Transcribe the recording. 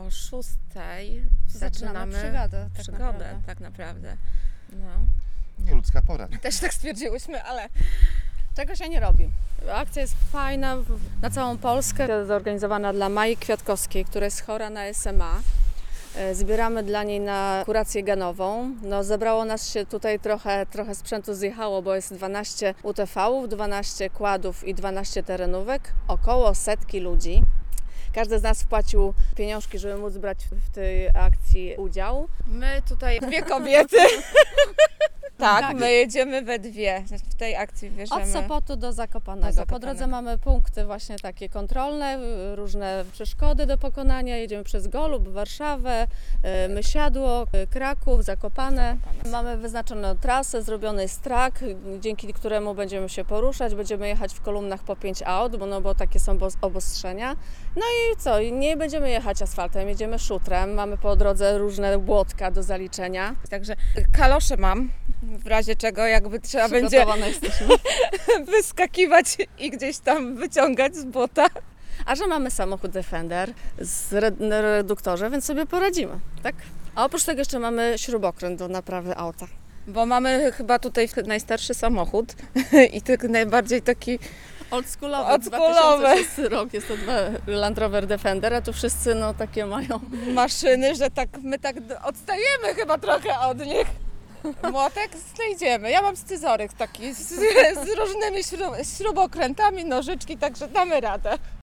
o 6:00 zaczynamy przygodę tak naprawdę. No. Nieludzka pora. Też tak stwierdziłyśmy, ale Czego się nie robi. Akcja jest fajna na całą Polskę, zorganizowana dla Mai Kwiatkowskiej, która jest chora na SMA. Zbieramy dla niej na kurację genową. No, zebrało nas się tutaj trochę sprzętu zjechało, bo jest 12 UTV-ów, 12 kładów i 12 terenówek, około 100 ludzi. Każdy z nas wpłacił pieniążki, żeby móc brać w tej akcji udział. my tutaj dwie kobiety. Tak, my jedziemy we dwie. W tej akcji bierzemy. Od Sopotu do Zakopanego. Po drodze mamy punkty właśnie takie kontrolne, różne przeszkody do pokonania. Jedziemy przez Golub, Warszawę, Mysiadło, Kraków, Zakopane. Mamy wyznaczoną trasę, zrobiony jest track, dzięki któremu będziemy się poruszać. Będziemy jechać w kolumnach po 5 aut, bo takie są obostrzenia. No i co? Nie będziemy jechać asfaltem, jedziemy szutrem. Mamy po drodze różne błotka do zaliczenia. Także kalosze mam, w razie czego jakby trzeba będzie Przygotowane jesteśmy. wyskakiwać i gdzieś tam wyciągać z błota. A że mamy samochód Defender z reduktorze, więc sobie poradzimy, tak? A oprócz tego jeszcze mamy śrubokręt do naprawy auta. Bo mamy chyba tutaj najstarszy samochód i najbardziej taki Oldschoolowy, Oldschoolowy. 2006 rok, jest to Land Rover Defender, a tu wszyscy takie mają. maszyny, że my tak odstajemy chyba trochę od nich. Młotek znajdziemy. Ja mam scyzoryk taki z różnymi śrubokrętami, nożyczki, także damy radę.